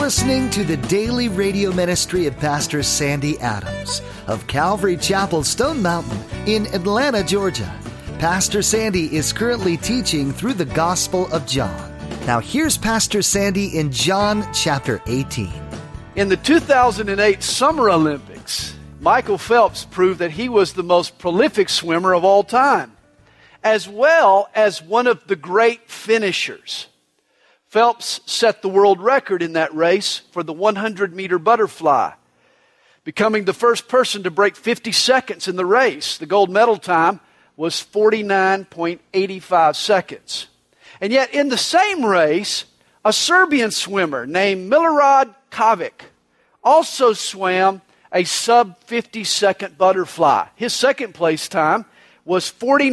listening to the daily radio ministry of Pastor Sandy Adams of Calvary Chapel, Stone Mountain in Atlanta, Georgia. Pastor Sandy is currently teaching through the Gospel of John. Now here's Pastor Sandy in John chapter 18. In the 2008 Summer Olympics, Michael Phelps proved that he was the most prolific swimmer of all time, as well as one of the great finishers. Phelps set the world record in that race for the 100-meter butterfly, becoming the first person to break 50 seconds in the race. The gold medal time was 49.85 seconds. And yet in the same race, a Serbian swimmer named Milorad Kovic also swam a sub-50-second butterfly. His second place time was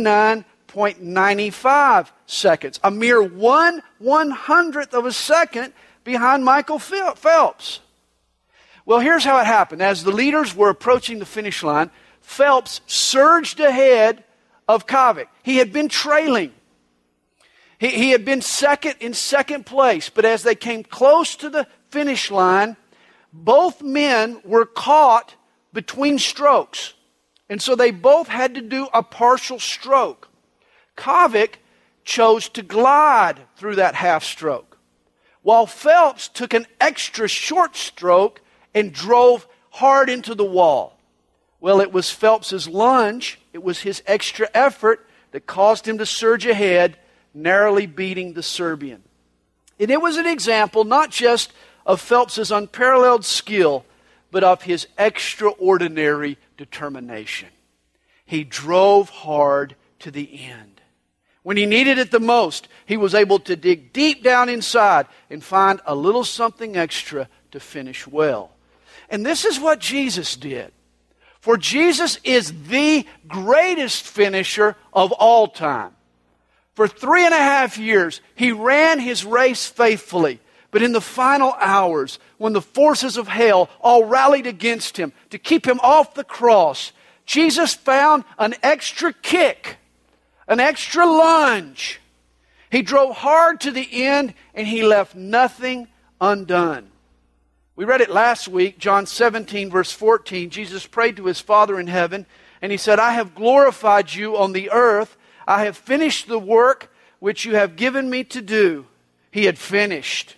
49.95 seconds, a mere 1/100th of a second behind Michael Phelps. Well, here's how it happened. As the leaders were approaching the finish line, Phelps surged ahead of Kovic. He had been trailing. He had been in second place, but as they came close to the finish line, both men were caught between strokes. And so they both had to do a partial stroke. Kovic chose to glide through that half stroke, while Phelps took an extra short stroke and drove hard into the wall. Well, it was Phelps' lunge, it was his extra effort that caused him to surge ahead, narrowly beating the Serbian. And it was an example not just of Phelps' unparalleled skill, but of his extraordinary determination. He drove hard to the end. When he needed it the most, he was able to dig deep down inside and find a little something extra to finish well. And this is what Jesus did. For Jesus is the greatest finisher of all time. For 3.5 years, he ran his race faithfully. But in the final hours, when the forces of hell all rallied against him to keep him off the cross, Jesus found an extra kick, an extra lunge. He drove hard to the end and he left nothing undone. We read it last week, John 17, verse 14. Jesus prayed to his Father in heaven and he said, I have glorified you on the earth. I have finished the work which you have given me to do. He had finished.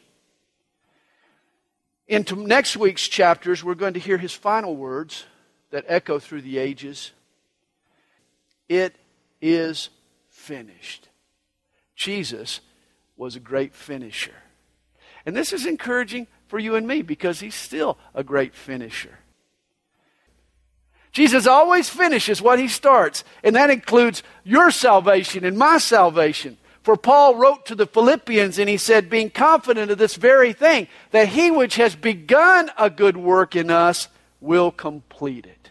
Into next week's chapters, we're going to hear his final words that echo through the ages. It is finished. Jesus was a great finisher. And this is encouraging for you and me because he's still a great finisher. Jesus always finishes what he starts, and that includes your salvation and my salvation. For Paul wrote to the Philippians and he said, being confident of this very thing, that he which has begun a good work in us will complete it.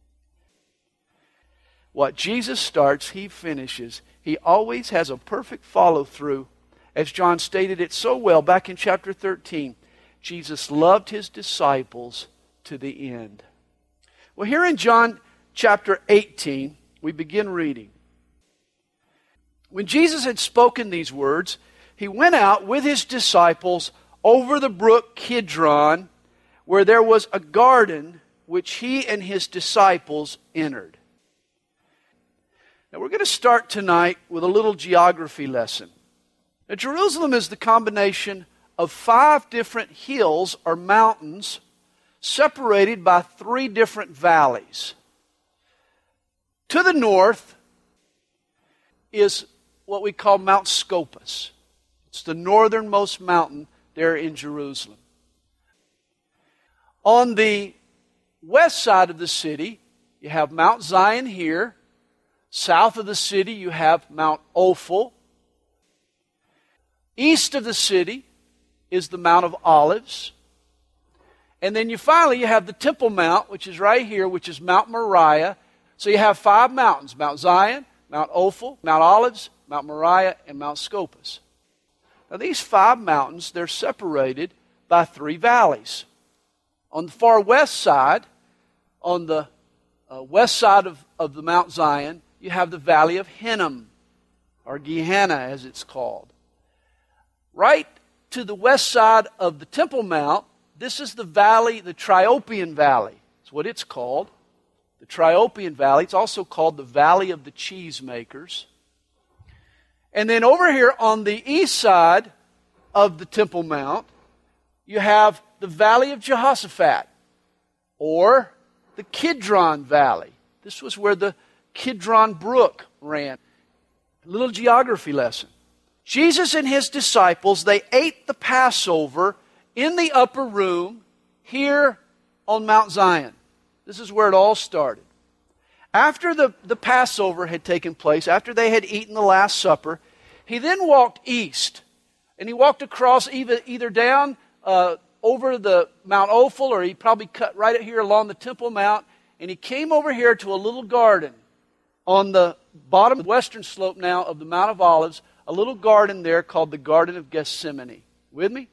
What Jesus starts, he finishes. He always has a perfect follow-through. As John stated it so well back in chapter 13, Jesus loved his disciples to the end. Well, here in John chapter 18, we begin reading. When Jesus had spoken these words, he went out with his disciples over the brook Kidron, where there was a garden which he and his disciples entered. Now we're going to start tonight with a little geography lesson. Now, Jerusalem is the combination of 5 different hills or mountains separated by 3 different valleys. To the north is what we call Mount Scopus. It's the northernmost mountain there in Jerusalem. On the west side of the city, you have Mount Zion here. South of the city, you have Mount Ophel. East of the city is the Mount of Olives. And then you have the Temple Mount, which is right here, which is Mount Moriah. So you have 5 mountains, Mount Zion, Mount Ophel, Mount Olives, Mount Moriah, and Mount Scopus. Now these 5 mountains, they're separated by 3 valleys. On the far west side, on the west side of the Mount Zion, you have the Valley of Hinnom, or Gehenna as it's called. Right to the west side of the Temple Mount this is the valley, the Triopian Valley. That's what it's called. The Triopian Valley. It's also called the Valley of the Cheesemakers. And then over here on the east side of the Temple Mount, you have the Valley of Jehoshaphat, or the Kidron Valley. This was where the Kidron Brook ran. A little geography lesson. Jesus and his disciples, they ate the Passover in the upper room here on Mount Zion. This is where it all started. After the Passover had taken place, after they had eaten the Last Supper, he then walked east. And he walked across either down over the Mount Ophel, or he probably cut right here along the Temple Mount, and he came over here to a little garden on the bottom western slope now of the Mount of Olives, a little garden there called the Garden of Gethsemane. With me?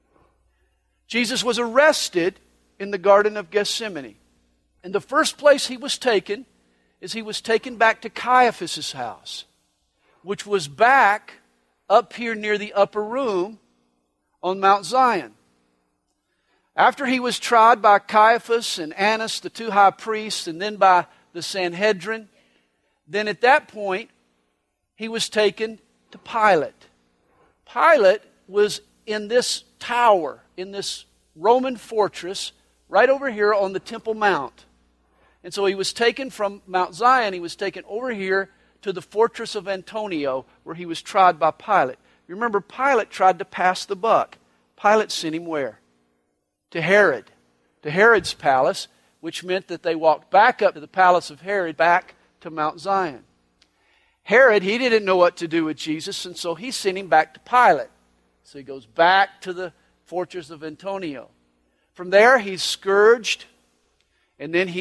Jesus was arrested in the Garden of Gethsemane. And the first place he was taken is he was taken back to Caiaphas' house, which was back up here near the upper room on Mount Zion. After he was tried by Caiaphas and Annas, the two high priests, and then by the Sanhedrin, then at that point, he was taken to Pilate. Pilate was in this tower, in this Roman fortress, right over here on the Temple Mount. And so he was taken from Mount Zion, he was taken over here to the fortress of Antonia, where he was tried by Pilate. You remember, Pilate tried to pass the buck. Pilate sent him where? To Herod. To Herod's palace, which meant that they walked back up to the palace of Herod, back to Mount Zion. Herod, he didn't know what to do with Jesus, and so he sent him back to Pilate. So he goes back to the fortress of Antonia. From there, he's scourged, and then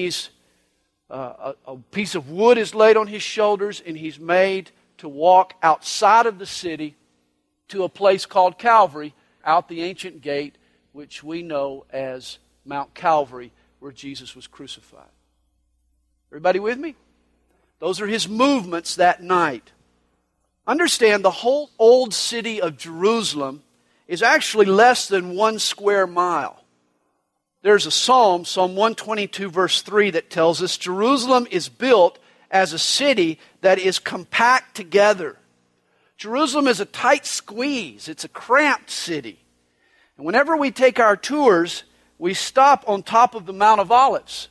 a piece of wood is laid on his shoulders, and he's made to walk outside of the city to a place called Calvary, out the ancient gate, which we know as Mount Calvary, where Jesus was crucified. Everybody with me? Those are his movements that night. Understand, the whole old city of Jerusalem is actually less than 1 square mile. There's a psalm, Psalm 122 verse 3, that tells us Jerusalem is built as a city that is compact together. Jerusalem is a tight squeeze. It's a cramped city. And whenever we take our tours, we stop on top of the Mount of Olives.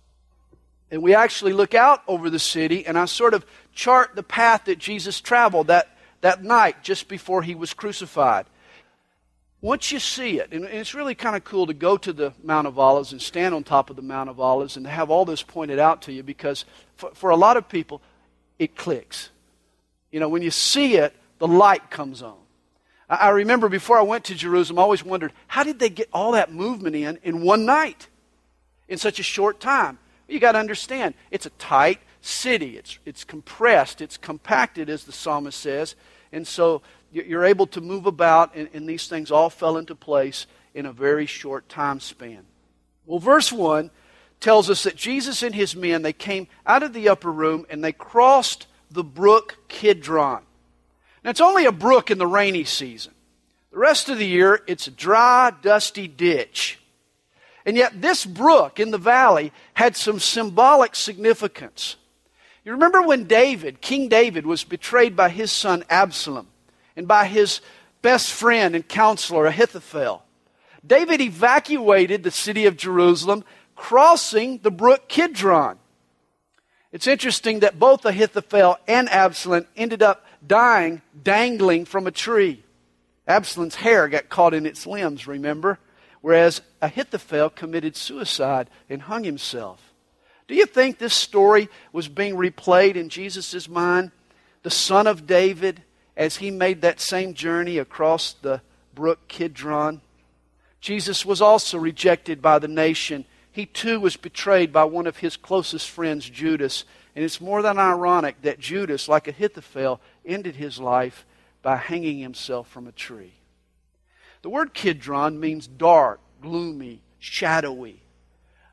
And we actually look out over the city, and I sort of chart the path that Jesus traveled that night just before he was crucified. Once you see it, and it's really kind of cool to go to the Mount of Olives and stand on top of the Mount of Olives and to have all this pointed out to you, because for a lot of people, it clicks. You know, when you see it, the light comes on. I remember before I went to Jerusalem, I always wondered, how did they get all that movement in one night, in such a short time? You got to understand, it's a tight city. It's compressed. It's compacted, as the psalmist says. And so you're able to move about, and these things all fell into place in a very short time span. Well, verse 1 tells us that Jesus and his men, they came out of the upper room and they crossed the brook Kidron. Now, it's only a brook in the rainy season. The rest of the year, it's a dry, dusty ditch. And yet this brook in the valley had some symbolic significance. You remember when King David, was betrayed by his son Absalom and by his best friend and counselor Ahithophel. David evacuated the city of Jerusalem, crossing the brook Kidron. It's interesting that both Ahithophel and Absalom ended up dying dangling from a tree. Absalom's hair got caught in its limbs, remember? Whereas Ahithophel committed suicide and hung himself. Do you think this story was being replayed in Jesus' mind? The son of David, as he made that same journey across the brook Kidron. Jesus was also rejected by the nation. He too was betrayed by one of his closest friends, Judas. And it's more than ironic that Judas, like Ahithophel, ended his life by hanging himself from a tree. The word Kidron means dark, gloomy, shadowy.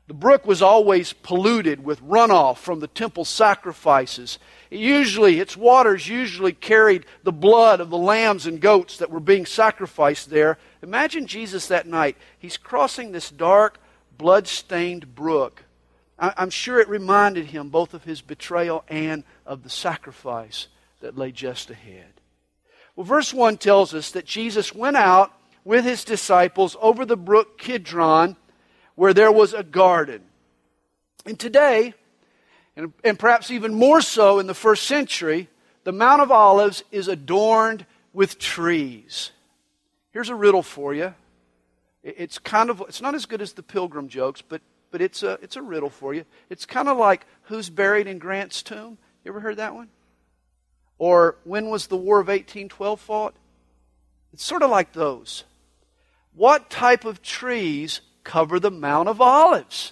The brook was always polluted with runoff from the temple sacrifices. Its waters usually carried the blood of the lambs and goats that were being sacrificed there. Imagine Jesus that night. He's crossing this dark, blood-stained brook. I'm sure it reminded him both of his betrayal and of the sacrifice that lay just ahead. Well, verse 1 tells us that Jesus went out with his disciples over the brook Kidron, where there was a garden. And today, and perhaps even more so in the first century, the Mount of Olives is adorned with trees. Here's a riddle for you. It's not as good as the Pilgrim jokes, but it's a riddle for you. It's kind of like who's buried in Grant's tomb. You ever heard that one? Or when was the War of 1812 fought? It's sort of like those. What type of trees cover the Mount of Olives?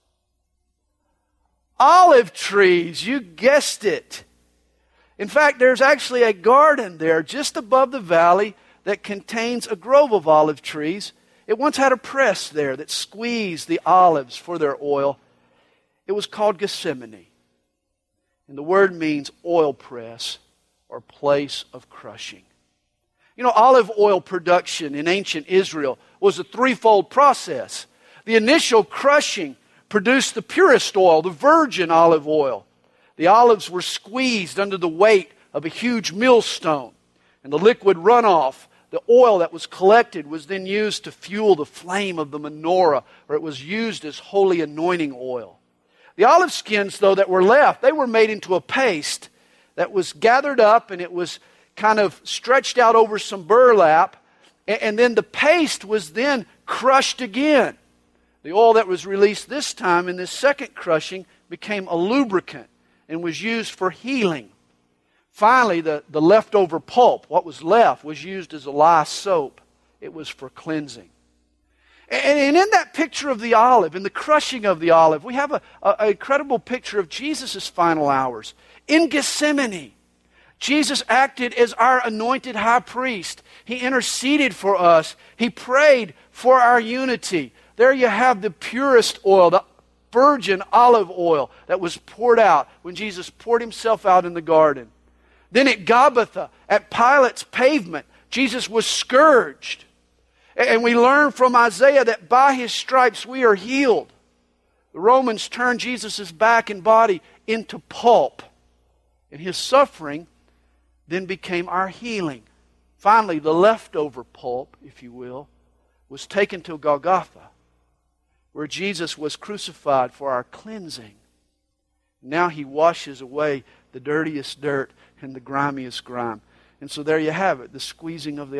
Olive trees, you guessed it. In fact, there's actually a garden there just above the valley that contains a grove of olive trees. It once had a press there that squeezed the olives for their oil. It was called Gethsemane. And the word means oil press or place of crushing. You know, olive oil production in ancient Israel was a threefold process. The initial crushing produced the purest oil, the virgin olive oil. The olives were squeezed under the weight of a huge millstone, and the liquid runoff, the oil that was collected, was then used to fuel the flame of the menorah, or it was used as holy anointing oil. The olive skins, though, that were left, they were made into a paste that was gathered up, and it was kind of stretched out over some burlap, and then the paste was then crushed again. The oil that was released this time in this second crushing became a lubricant and was used for healing. Finally, the leftover pulp, what was left, was used as a lye soap. It was for cleansing. And in that picture of the olive, in the crushing of the olive, we have an incredible picture of Jesus' final hours. In Gethsemane, Jesus acted as our anointed high priest. He interceded for us. He prayed for our unity. There you have the purest oil, the virgin olive oil that was poured out when Jesus poured himself out in the garden. Then at Gabbatha, at Pilate's pavement, Jesus was scourged. And we learn from Isaiah that by his stripes we are healed. The Romans turned Jesus' back and body into pulp. And his suffering then became our healing. Finally, the leftover pulp, if you will, was taken to Golgotha, where Jesus was crucified for our cleansing. Now he washes away the dirtiest dirt and the grimiest grime. And so there you have it, the squeezing of the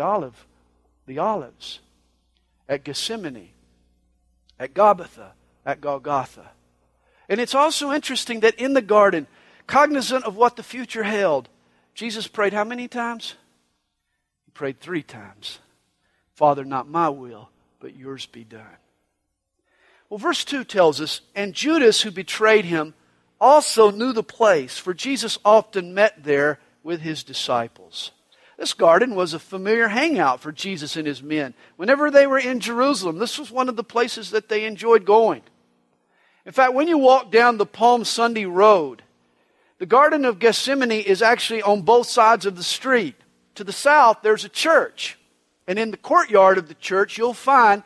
olives at Gethsemane, at Gabbatha, at Golgotha. And it's also interesting that in the garden, cognizant of what the future held, Jesus prayed how many times? He prayed 3 times. Father, not my will, but yours be done. Well, verse 2 tells us, and Judas, who betrayed him, also knew the place, for Jesus often met there with his disciples. This garden was a familiar hangout for Jesus and his men. Whenever they were in Jerusalem, this was one of the places that they enjoyed going. In fact, when you walk down the Palm Sunday Road, the Garden of Gethsemane is actually on both sides of the street. To the south, there's a church. And in the courtyard of the church, you'll find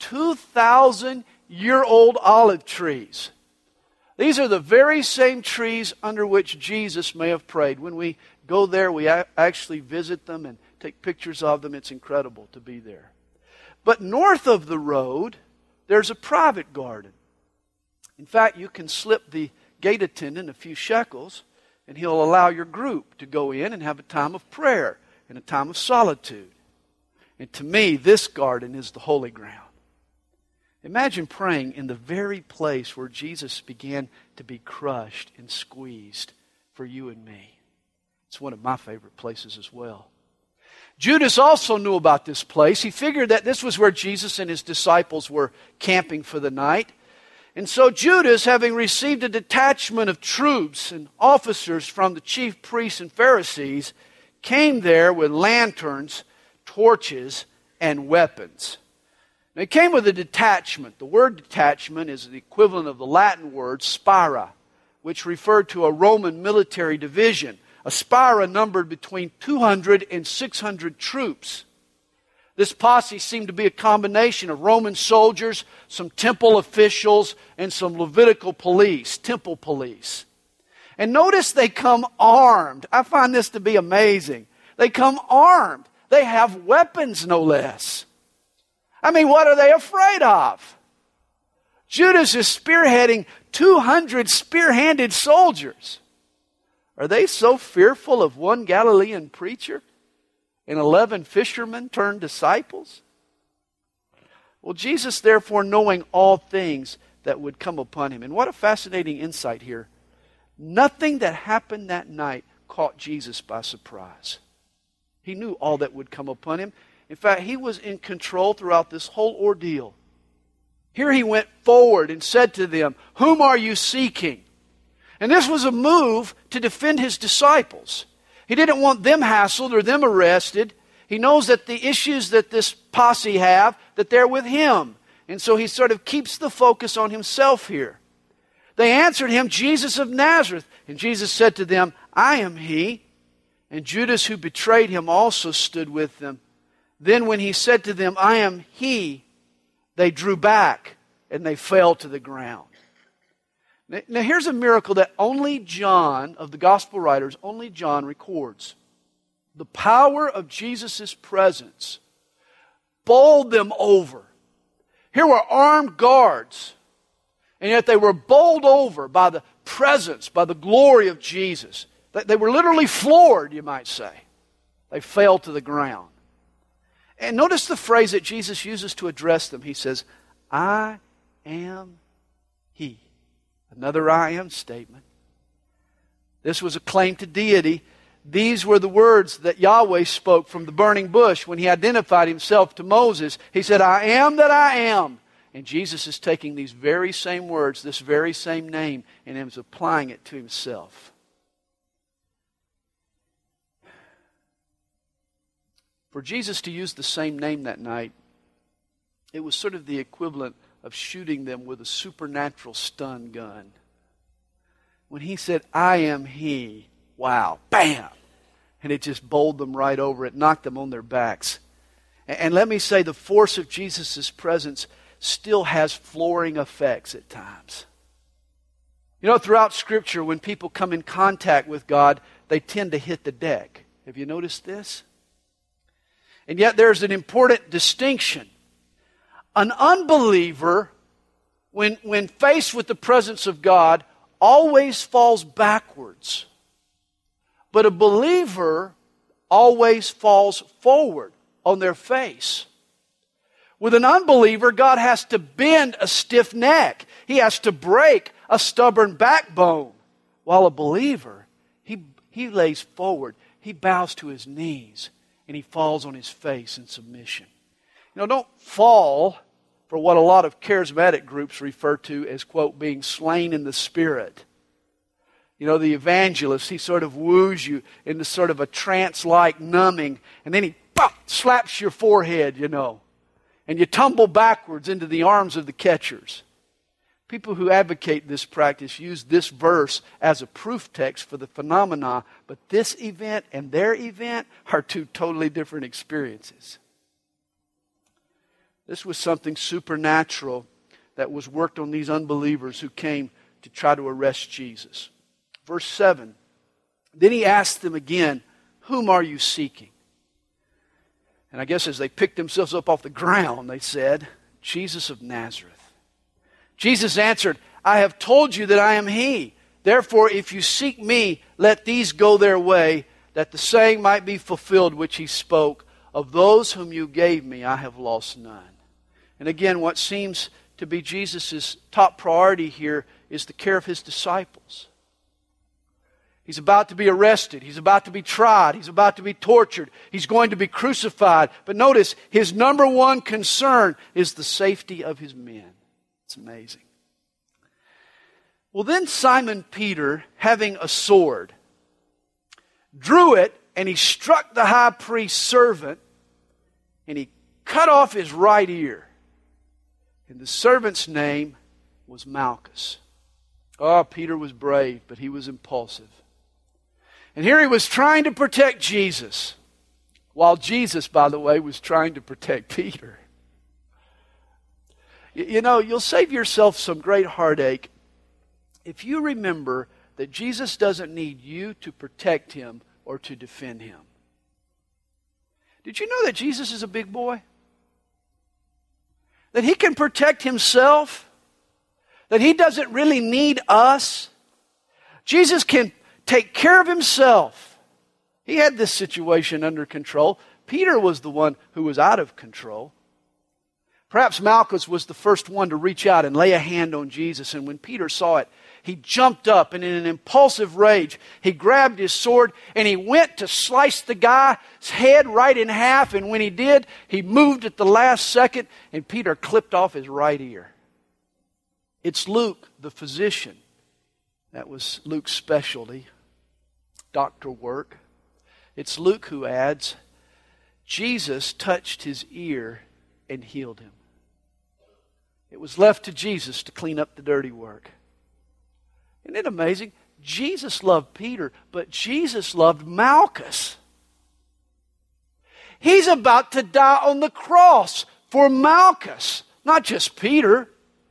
2,000-year-old olive trees. These are the very same trees under which Jesus may have prayed. When we go there, we actually visit them and take pictures of them. It's incredible to be there. But north of the road, there's a private garden. In fact, you can slip the gate attendant a few shekels, and he'll allow your group to go in and have a time of prayer and a time of solitude. And to me, this garden is the holy ground. Imagine praying in the very place where Jesus began to be crushed and squeezed for you and me. It's one of my favorite places as well. Judas also knew about this place. He figured that this was where Jesus and his disciples were camping for the night. And so Judas, having received a detachment of troops and officers from the chief priests and Pharisees, came there with lanterns, torches, and weapons. It came with a detachment. The word detachment is the equivalent of the Latin word spira, which referred to a Roman military division. A spira numbered between 200 and 600 troops. This posse seemed to be a combination of Roman soldiers, some temple officials, and some Levitical police, temple police. And notice they come armed. I find this to be amazing. They come armed. They have weapons, no less. I mean, what are they afraid of? Judas is spearheading 200 spear-handed soldiers. Are they so fearful of one Galilean preacher and 11 fishermen turned disciples? Well, Jesus, therefore, knowing all things that would come upon him. And what a fascinating insight here. Nothing that happened that night caught Jesus by surprise. He knew all that would come upon him. In fact, he was in control throughout this whole ordeal. Here he went forward and said to them, "Whom are you seeking?" And this was a move to defend his disciples. He didn't want them hassled or them arrested. He knows that the issues that this posse have, that they're with him. And so he sort of keeps the focus on himself here. They answered him, "Jesus of Nazareth." And Jesus said to them, "I am he." And Judas, who betrayed him, also stood with them. Then when he said to them, "I am he," they drew back and they fell to the ground. Now here's a miracle that only John, of the gospel writers, only John records. The power of Jesus' presence bowled them over. Here were armed guards, and yet they were bowled over by the presence, by the glory of Jesus. They were literally floored, you might say. They fell to the ground. And notice the phrase that Jesus uses to address them. He says, "I am he." Another "I am" statement. This was a claim to deity. These were the words that Yahweh spoke from the burning bush when he identified himself to Moses. He said, "I am that I am." And Jesus is taking these very same words, this very same name, and is applying it to himself. For Jesus to use the same name that night, it was sort of the equivalent of shooting them with a supernatural stun gun. When he said, "I am he," wow, bam! And it just bowled them right over. It knocked them on their backs. And let me say, the force of Jesus' presence still has flooring effects at times. You know, throughout Scripture, when people come in contact with God, they tend to hit the deck. Have you noticed this? And yet there's an important distinction. An unbeliever, when faced with the presence of God, always falls backwards. But a believer always falls forward on their face. With an unbeliever, God has to bend a stiff neck. He has to break a stubborn backbone. While a believer, he lays forward. He bows to his knees. And he falls on his face in submission. You know, don't fall for what a lot of charismatic groups refer to as, quote, being slain in the Spirit. You know, the evangelist, he sort of woos you into sort of a trance-like numbing, and then he slaps your forehead, you know, and you tumble backwards into the arms of the catchers. People who advocate this practice use this verse as a proof text for the phenomena, but this event and their event are two totally different experiences. This was something supernatural that was worked on these unbelievers who came to try to arrest Jesus. Verse 7, then he asked them again, "Whom are you seeking?" And I guess as they picked themselves up off the ground, they said, "Jesus of Nazareth." Jesus answered, "I have told you that I am he. Therefore, if you seek me, let these go their way, that the saying might be fulfilled which he spoke, of those whom you gave me, I have lost none." And again, what seems to be Jesus' top priority here is the care of his disciples. He's about to be arrested. He's about to be tried. He's about to be tortured. He's going to be crucified. But notice, his number one concern is the safety of his men. It's amazing. Well, then Simon Peter, having a sword, drew it, and he struck the high priest's servant, and he cut off his right ear. And the servant's name was Malchus. Oh, Peter was brave, but he was impulsive. And here he was trying to protect Jesus, while Jesus, by the way, was trying to protect Peter. You know, you'll save yourself some great heartache if you remember that Jesus doesn't need you to protect him or to defend him. Did you know that Jesus is a big boy? That he can protect himself? That he doesn't really need us? Jesus can take care of himself. He had this situation under control. Peter was the one who was out of control. Perhaps Malchus was the first one to reach out and lay a hand on Jesus. And when Peter saw it, he jumped up and in an impulsive rage, he grabbed his sword and he went to slice the guy's head right in half. And when he did, he moved at the last second and Peter clipped off his right ear. It's Luke, the physician. That was Luke's specialty, doctor work. It's Luke who adds, Jesus touched his ear and healed him. It was left to Jesus to clean up the dirty work. Isn't it amazing? Jesus loved Peter, but Jesus loved Malchus. He's about to die on the cross for Malchus, not just Peter.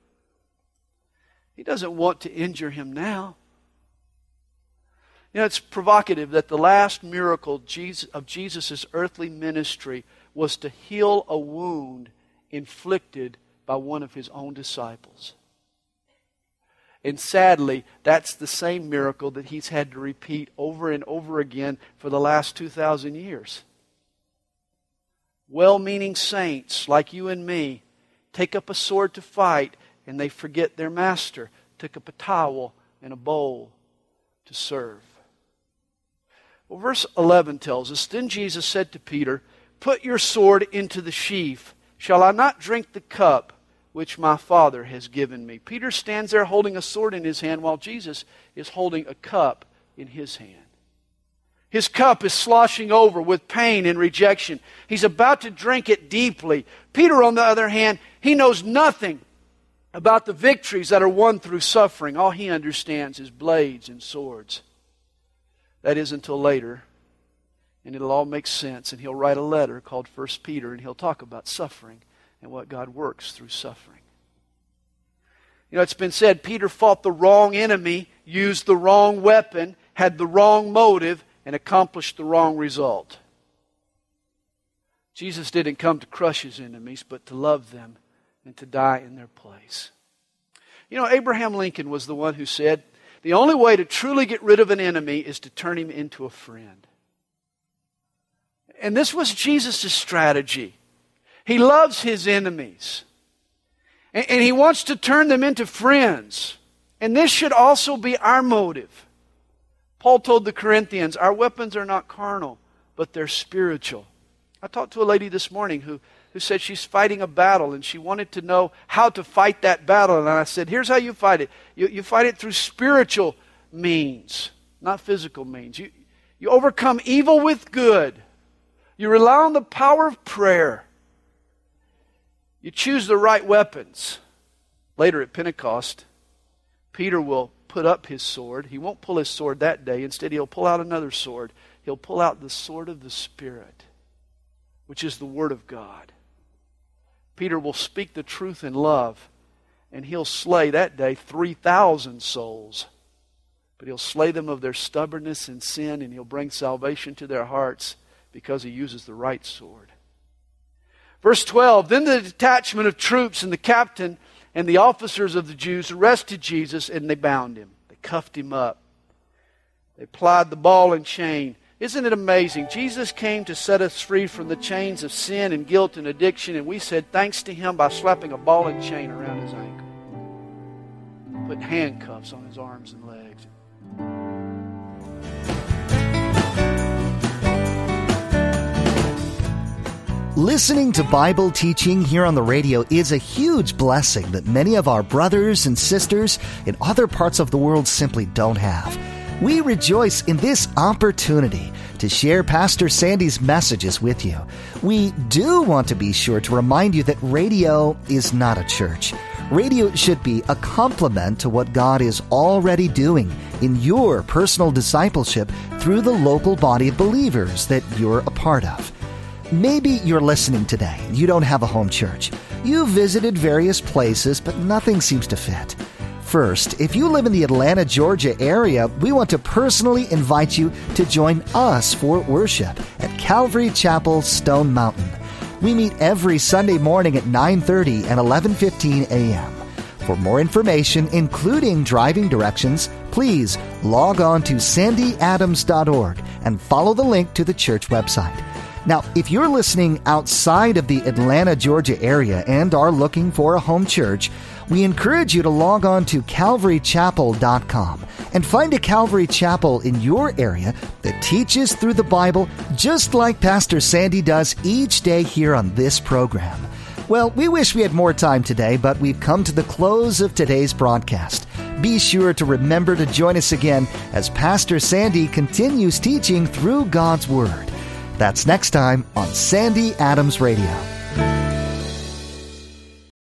He doesn't want to injure him now. You know, it's provocative that the last miracle of Jesus' earthly ministry was to heal a wound inflicted by one of his own disciples. And sadly, that's the same miracle that he's had to repeat over and over again for the last 2,000 years. Well-meaning saints like you and me take up a sword to fight and they forget their master. Took up a towel and a bowl to serve. Well, verse 11 tells us, Then Jesus said to Peter, Put your sword into the sheath. Shall I not drink the cup which my Father has given me? Peter stands there holding a sword in his hand while Jesus is holding a cup in his hand. His cup is sloshing over with pain and rejection. He's about to drink it deeply. Peter, on the other hand, he knows nothing about the victories that are won through suffering. All he understands is blades and swords. That is until later. And it'll all make sense. And he'll write a letter called 1 Peter. And he'll talk about suffering and what God works through suffering. You know, it's been said Peter fought the wrong enemy, used the wrong weapon, had the wrong motive, and accomplished the wrong result. Jesus didn't come to crush his enemies, but to love them and to die in their place. You know, Abraham Lincoln was the one who said, the only way to truly get rid of an enemy is to turn him into a friend. And this was Jesus' strategy. He loves his enemies. And he wants to turn them into friends. And this should also be our motive. Paul told the Corinthians, our weapons are not carnal, but they're spiritual. I talked to a lady this morning who said she's fighting a battle and she wanted to know how to fight that battle. And I said, here's how you fight it. You fight it through spiritual means, not physical means. You overcome evil with good. You rely on the power of prayer. You choose the right weapons. Later at Pentecost, Peter will put up his sword. He won't pull his sword that day. Instead, he'll pull out another sword. He'll pull out the sword of the Spirit, which is the Word of God. Peter will speak the truth in love, and he'll slay that day 3,000 souls. But he'll slay them of their stubbornness and sin, and he'll bring salvation to their hearts because he uses the right sword. Verse 12, Then the detachment of troops and the captain and the officers of the Jews arrested Jesus, and they bound him. They cuffed him up. They plied the ball and chain. Isn't it amazing? Jesus came to set us free from the chains of sin and guilt and addiction, and we said thanks to him by slapping a ball and chain around his ankle. Put handcuffs on his arms and legs. Listening to Bible teaching here on the radio is a huge blessing that many of our brothers and sisters in other parts of the world simply don't have. We rejoice in this opportunity to share Pastor Sandy's messages with you. We do want to be sure to remind you that radio is not a church. Radio should be a complement to what God is already doing in your personal discipleship through the local body of believers that you're a part of. Maybe you're listening today. You don't have a home church. You've visited various places, but nothing seems to fit. First, if you live in the Atlanta, Georgia area, we want to personally invite you to join us for worship at Calvary Chapel, Stone Mountain. We meet every Sunday morning at 9:30 and 11:15 a.m. For more information, including driving directions, please log on to sandyadams.org and follow the link to the church website. Now, if you're listening outside of the Atlanta, Georgia area and are looking for a home church, we encourage you to log on to calvarychapel.com and find a Calvary Chapel in your area that teaches through the Bible just like Pastor Sandy does each day here on this program. Well, we wish we had more time today, but we've come to the close of today's broadcast. Be sure to remember to join us again as Pastor Sandy continues teaching through God's Word. That's next time on Sandy Adams Radio.